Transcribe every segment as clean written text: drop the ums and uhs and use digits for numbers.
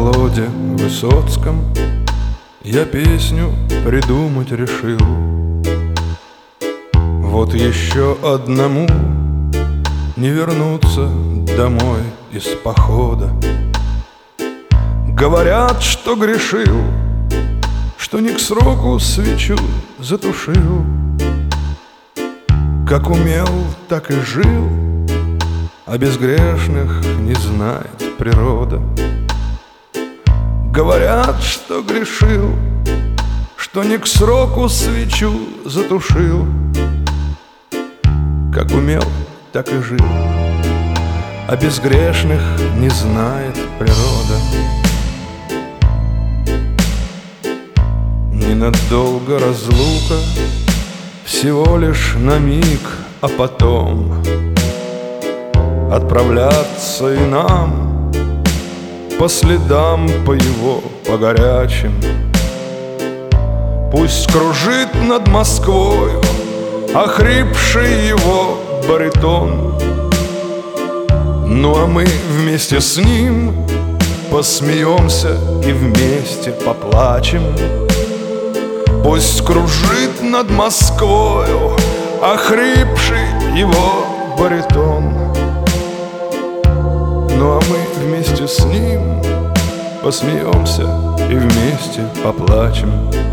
Володе Высоцком я песню придумать решил. Вот еще одному не вернуться домой из похода. Говорят, что грешил, что не к сроку свечу затушил. Как умел, так и жил, а безгрешных не знает природа. Говорят, что грешил, что не к сроку свечу затушил. Как умел, так и жил, а безгрешных не знает природа. Ненадолго разлука, всего лишь на миг, а потом отправляться и нам по следам, по его, по горячим. Пусть кружит над Москвою охрипший его баритон. Ну а мы вместе с ним посмеемся и вместе поплачем. Пусть кружит над Москвою охрипший его баритон. Ну а мы вместе с ним посмеемся и вместе поплачем.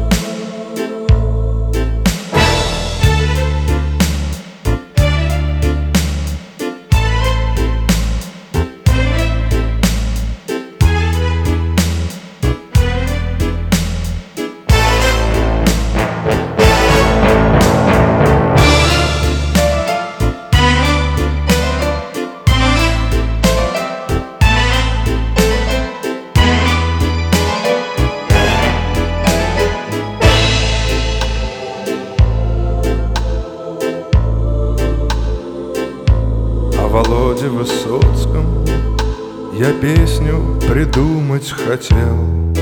Володе Высоцком я песню придумать хотел,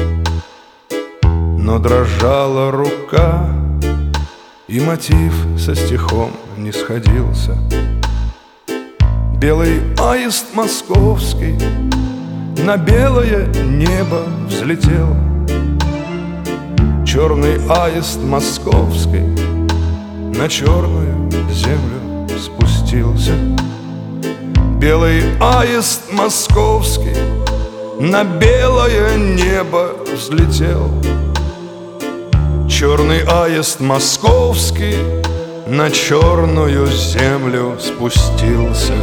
но дрожала рука, и мотив со стихом не сходился. Белый аист московский на белое небо взлетел. Черный аист московский на черную землю спустился. Белый аист московский на белое небо взлетел. Черный аист московский на черную землю спустился.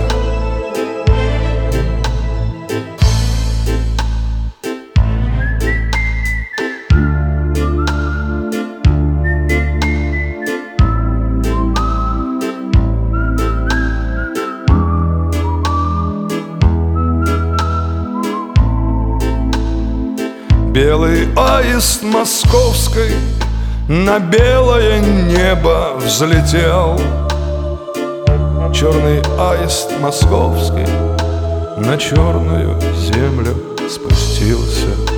Белый аист московский на белое небо взлетел. Черный аист московский на черную землю спустился.